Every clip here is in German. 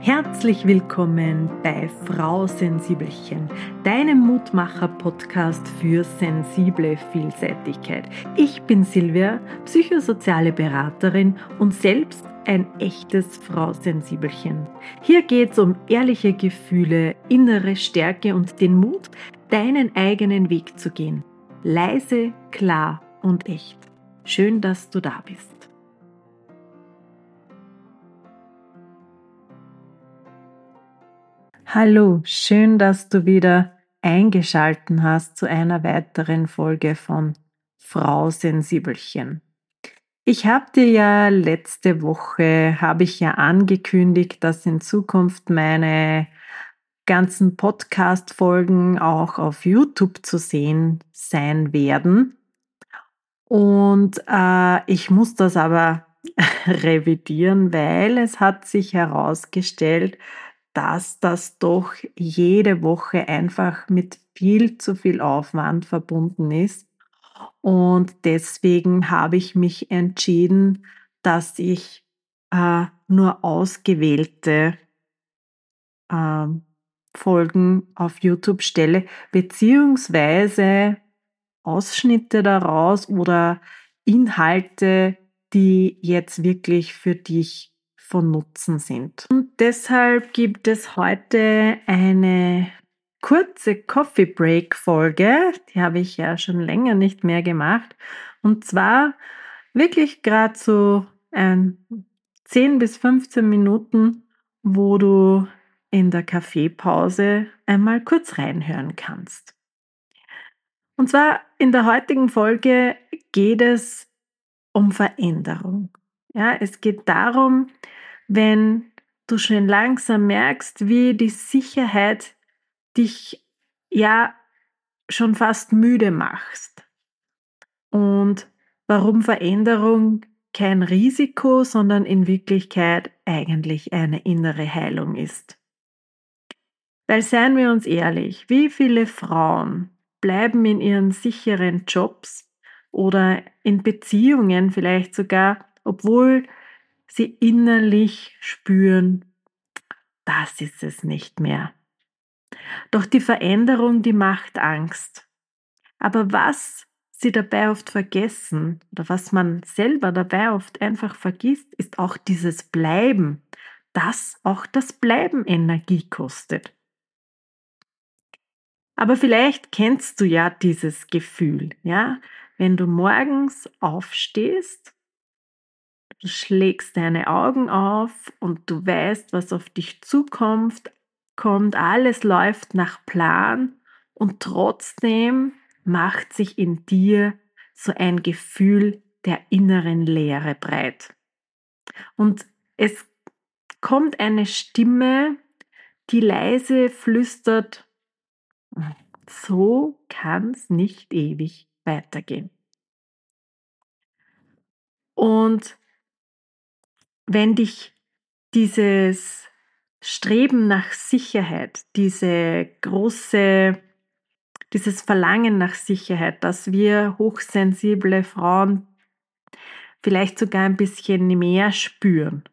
Herzlich willkommen bei Frau Sensibelchen, deinem Mutmacher-Podcast für sensible Vielseitigkeit. Ich bin Silvia, psychosoziale Beraterin und selbst ein echtes Frau Sensibelchen. Hier geht es um ehrliche Gefühle, innere Stärke und den Mut, deinen eigenen Weg zu gehen. Leise, klar und echt. Schön, dass du da bist. Hallo, schön, dass du wieder eingeschalten hast zu einer weiteren Folge von Frau Sensibelchen. Ich habe dir ja letzte Woche, angekündigt, dass in Zukunft meine ganzen Podcast-Folgen auch auf YouTube zu sehen sein werden. Und ich muss das aber revidieren, weil es hat sich herausgestellt, dass das doch jede Woche einfach mit viel zu viel Aufwand verbunden ist. Und deswegen habe ich mich entschieden, dass ich nur ausgewählte Folgen auf YouTube stelle, beziehungsweise Ausschnitte daraus oder Inhalte, die jetzt wirklich für dich von Nutzen sind. Und deshalb gibt es heute eine kurze Coffee Break Folge, die habe ich ja schon länger nicht mehr gemacht. Und zwar wirklich gerade so 10 bis 15 Minuten, wo du in der Kaffeepause einmal kurz reinhören kannst. Und zwar in der heutigen Folge geht es um Veränderung. Ja, es geht darum, wenn du schon langsam merkst, wie die Sicherheit dich ja schon fast müde macht. Und warum Veränderung kein Risiko, sondern in Wirklichkeit eigentlich eine innere Heilung ist. Weil seien wir uns ehrlich, wie viele Frauen bleiben in ihren sicheren Jobs oder in Beziehungen vielleicht sogar, obwohl sie innerlich spüren, das ist es nicht mehr. Doch die Veränderung, die macht Angst. Aber was sie dabei oft vergessen oder was man selber dabei oft einfach vergisst, ist auch dieses Bleiben, dass auch das Bleiben Energie kostet. Aber vielleicht kennst du ja dieses Gefühl, ja? Wenn du morgens aufstehst, du schlägst deine Augen auf und du weißt, was auf dich zukommt, alles läuft nach Plan und trotzdem macht sich in dir so ein Gefühl der inneren Leere breit. Und es kommt eine Stimme, die leise flüstert, so kann's nicht ewig weitergehen. Und wenn dich dieses Streben nach Sicherheit, dieses Verlangen nach Sicherheit, dass wir hochsensible Frauen vielleicht sogar ein bisschen mehr spüren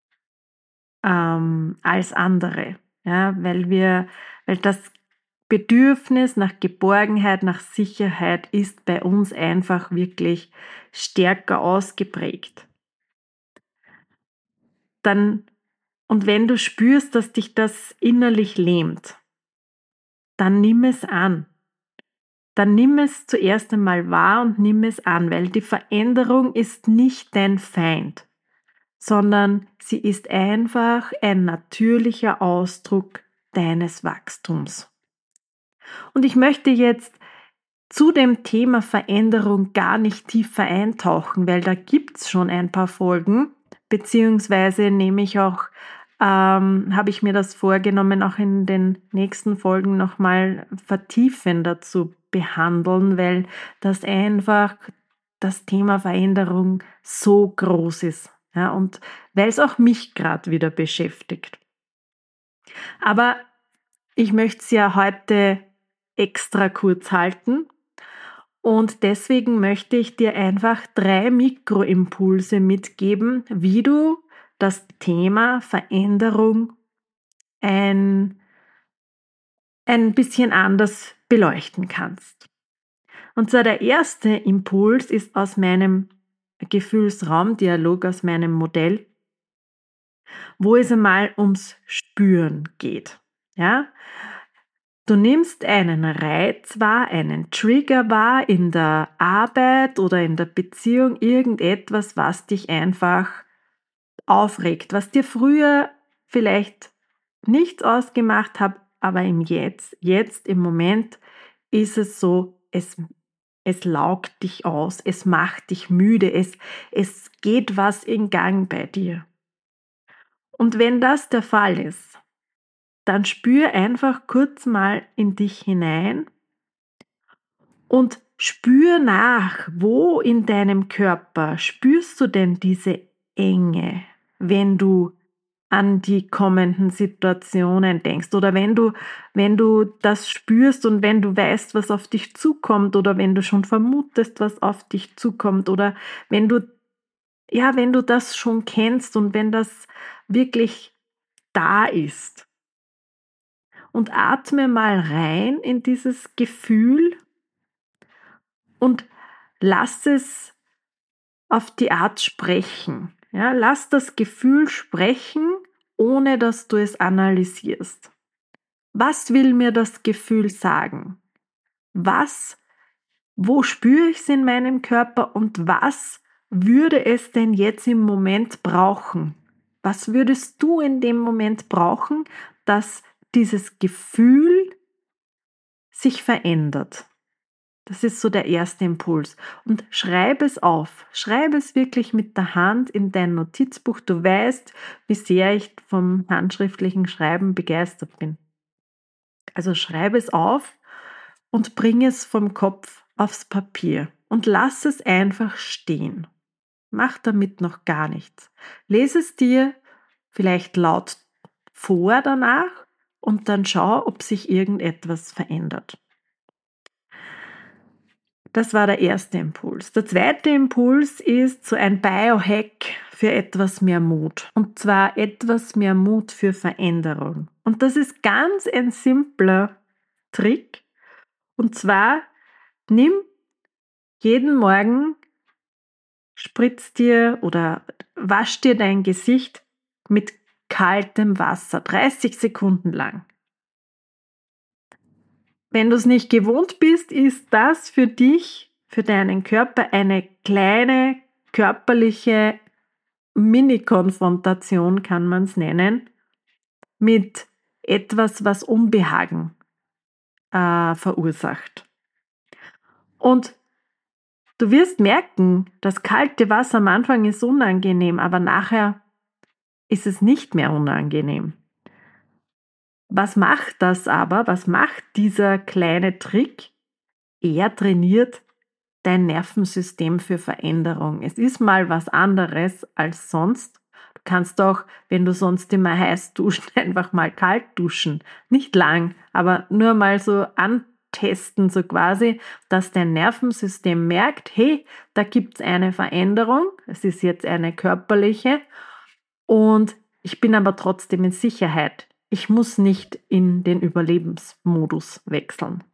als andere, ja, weil das Bedürfnis nach Geborgenheit, nach Sicherheit ist bei uns einfach wirklich stärker ausgeprägt. Und wenn du spürst, dass dich das innerlich lähmt, dann nimm es an. Dann nimm es zuerst einmal wahr und nimm es an, weil die Veränderung ist nicht dein Feind, sondern sie ist einfach ein natürlicher Ausdruck deines Wachstums. Und ich möchte jetzt zu dem Thema Veränderung gar nicht tiefer eintauchen, weil da gibt's schon ein paar Folgen, beziehungsweise habe ich mir das vorgenommen, auch in den nächsten Folgen nochmal vertiefender zu behandeln, weil das einfach das Thema Veränderung so groß ist. Ja, und weil es auch mich gerade wieder beschäftigt. Aber ich möchte es ja heute extra kurz halten. Und deswegen möchte ich dir einfach 3 Mikroimpulse mitgeben, wie du das Thema Veränderung ein bisschen anders beleuchten kannst. Und zwar der erste Impuls ist aus meinem Gefühlsraumdialog, aus meinem Modell, wo es einmal ums Spüren geht. Ja? Du nimmst einen Reiz wahr, einen Trigger wahr in der Arbeit oder in der Beziehung, irgendetwas, was dich einfach aufregt, was dir früher vielleicht nichts ausgemacht hat, aber im jetzt im Moment ist es so, es laugt dich aus, es macht dich müde, es geht was in Gang bei dir. Und wenn das der Fall ist, dann spür einfach kurz mal in dich hinein und spür nach, wo in deinem Körper spürst du denn diese Enge, wenn du an die kommenden Situationen denkst oder wenn du das spürst und wenn du weißt, was auf dich zukommt oder wenn du schon vermutest, was auf dich zukommt oder wenn du das schon kennst und wenn das wirklich da ist. Und atme mal rein in dieses Gefühl und lass es auf die Art sprechen. Ja, lass das Gefühl sprechen, ohne dass du es analysierst. Was will mir das Gefühl sagen? Wo spüre ich es in meinem Körper und was würde es denn jetzt im Moment brauchen? Was würdest du in dem Moment brauchen, dass dieses Gefühl sich verändert? Das ist so der erste Impuls. Und schreib es auf. Schreib es wirklich mit der Hand in dein Notizbuch. Du weißt, wie sehr ich vom handschriftlichen Schreiben begeistert bin. Also schreib es auf und bring es vom Kopf aufs Papier und lass es einfach stehen. Mach damit noch gar nichts. Lese es dir vielleicht laut vor danach und dann schau, ob sich irgendetwas verändert. Das war der erste Impuls. Der zweite Impuls ist so ein Biohack für etwas mehr Mut. Und zwar etwas mehr Mut für Veränderung. Und das ist ganz ein simpler Trick. Und zwar nimm jeden Morgen, spritz dir oder wasch dir dein Gesicht mit kaltem Wasser, 30 Sekunden lang. Wenn du es nicht gewohnt bist, ist das für dich, für deinen Körper eine kleine körperliche Mini-Konfrontation, kann man es nennen, mit etwas, was Unbehagen verursacht. Und du wirst merken, das kalte Wasser am Anfang ist unangenehm, aber nachher ist es nicht mehr unangenehm. Was macht das aber? Was macht dieser kleine Trick? Er trainiert dein Nervensystem für Veränderung. Es ist mal was anderes als sonst. Du kannst auch, wenn du sonst immer heiß duschen, einfach mal kalt duschen. Nicht lang, aber nur mal so antesten, so quasi, dass dein Nervensystem merkt, hey, da gibt es eine Veränderung. Es ist jetzt eine körperliche und ich bin aber trotzdem in Sicherheit. Ich muss nicht in den Überlebensmodus wechseln.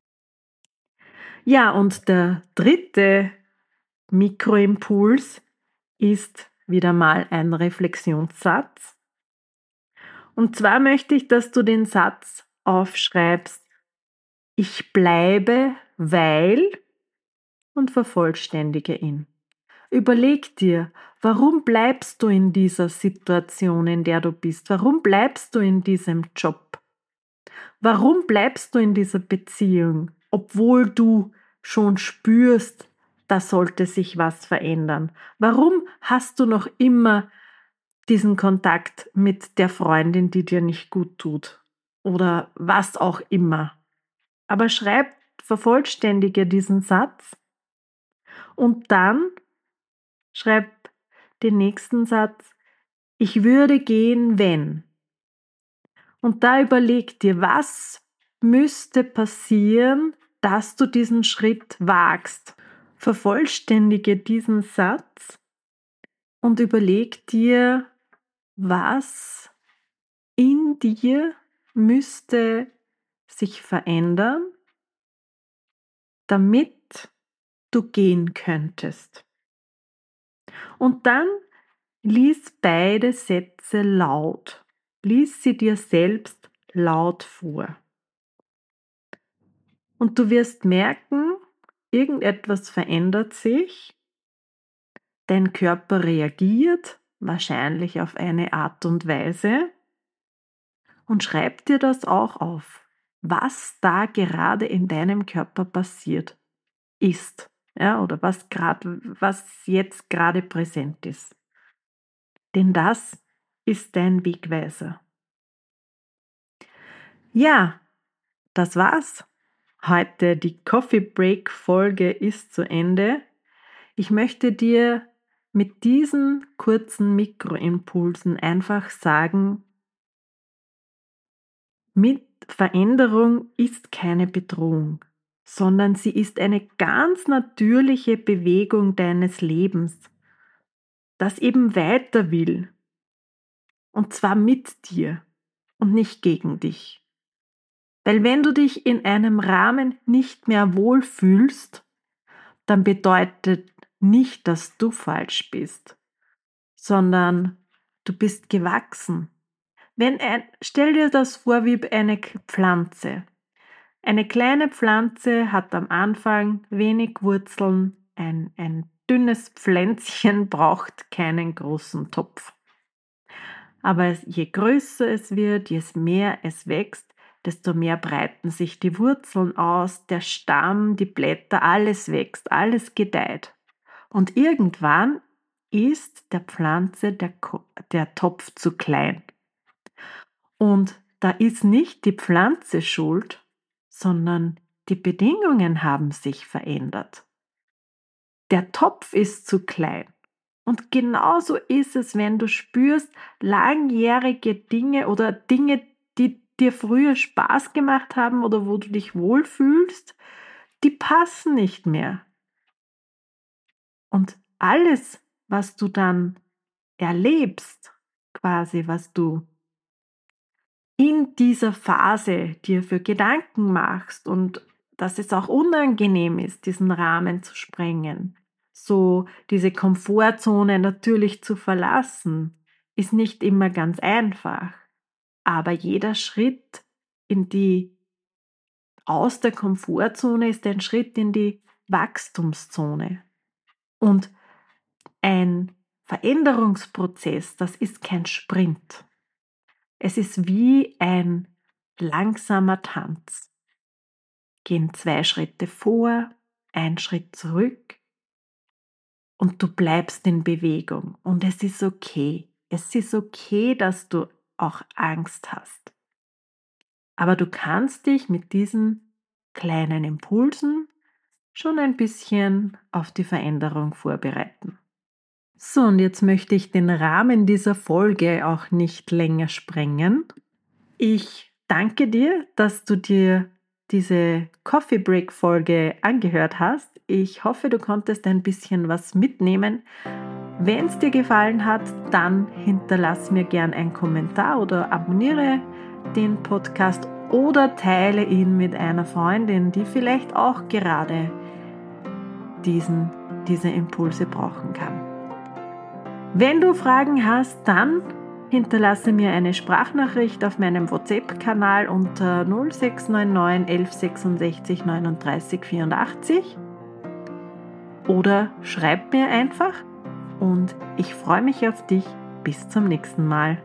Ja, und der dritte Mikroimpuls ist wieder mal ein Reflexionssatz. Und zwar möchte ich, dass du den Satz aufschreibst: Ich bleibe, weil, und vervollständige ihn. Überleg dir, warum bleibst du in dieser Situation, in der du bist? Warum bleibst du in diesem Job? Warum bleibst du in dieser Beziehung, obwohl du schon spürst, da sollte sich was verändern? Warum hast du noch immer diesen Kontakt mit der Freundin, die dir nicht gut tut? Oder was auch immer. Aber vervollständige diesen Satz und dann schreib den nächsten Satz: Ich würde gehen, wenn. Und da überleg dir, was müsste passieren, dass du diesen Schritt wagst. Vervollständige diesen Satz und überleg dir, was in in dir müsste sich verändern, damit du gehen könntest. Und dann lies beide Sätze laut. Lies sie dir selbst laut vor. Und du wirst merken, irgendetwas verändert sich, dein Körper reagiert, wahrscheinlich auf eine Art und Weise, und schreib dir das auch auf, was da gerade in deinem Körper passiert ist, ja, oder was jetzt gerade präsent ist. Denn das ist dein Wegweiser. Ja, das war's. Heute die Coffee Break Folge ist zu Ende. Ich möchte dir mit diesen kurzen Mikroimpulsen einfach sagen, mit Veränderung ist keine Bedrohung, sondern sie ist eine ganz natürliche Bewegung deines Lebens, das eben weiter will. Und zwar mit dir und nicht gegen dich. Weil wenn du dich in einem Rahmen nicht mehr wohlfühlst, dann bedeutet nicht, dass du falsch bist, sondern du bist gewachsen. Stell dir das vor wie eine Pflanze. Eine kleine Pflanze hat am Anfang wenig Wurzeln, ein dünnes Pflänzchen braucht keinen großen Topf. Aber je größer es wird, je mehr es wächst, desto mehr breiten sich die Wurzeln aus, der Stamm, die Blätter, alles wächst, alles gedeiht. Und irgendwann ist der Pflanze der Topf zu klein. Und da ist nicht die Pflanze schuld, sondern die Bedingungen haben sich verändert. Der Topf ist zu klein. Und genauso ist es, wenn du spürst, langjährige Dinge oder Dinge, die dir früher Spaß gemacht haben oder wo du dich wohlfühlst, die passen nicht mehr. Und alles, was du dann erlebst, quasi, was du in dieser Phase dir für Gedanken machst und dass es auch unangenehm ist, diesen Rahmen zu sprengen, so diese Komfortzone natürlich zu verlassen, ist nicht immer ganz einfach. Aber jeder Schritt aus der Komfortzone ist ein Schritt in die Wachstumszone. Und ein Veränderungsprozess, das ist kein Sprint. Es ist wie ein langsamer Tanz. Gehen 2 Schritte vor, 1 Schritt zurück und du bleibst in Bewegung. Und es ist okay. Es ist okay, dass du auch Angst hast. Aber du kannst dich mit diesen kleinen Impulsen schon ein bisschen auf die Veränderung vorbereiten. So, und jetzt möchte ich den Rahmen dieser Folge auch nicht länger sprengen. Ich danke dir, dass du dir diese Coffee Break Folge angehört hast. Ich hoffe, du konntest ein bisschen was mitnehmen. Wenn es dir gefallen hat, dann hinterlass mir gern einen Kommentar oder abonniere den Podcast oder teile ihn mit einer Freundin, die vielleicht auch gerade diese Impulse brauchen kann. Wenn du Fragen hast, dann hinterlasse mir eine Sprachnachricht auf meinem WhatsApp-Kanal unter 0699 1166 39 84 oder schreib mir einfach und ich freue mich auf dich. Bis zum nächsten Mal.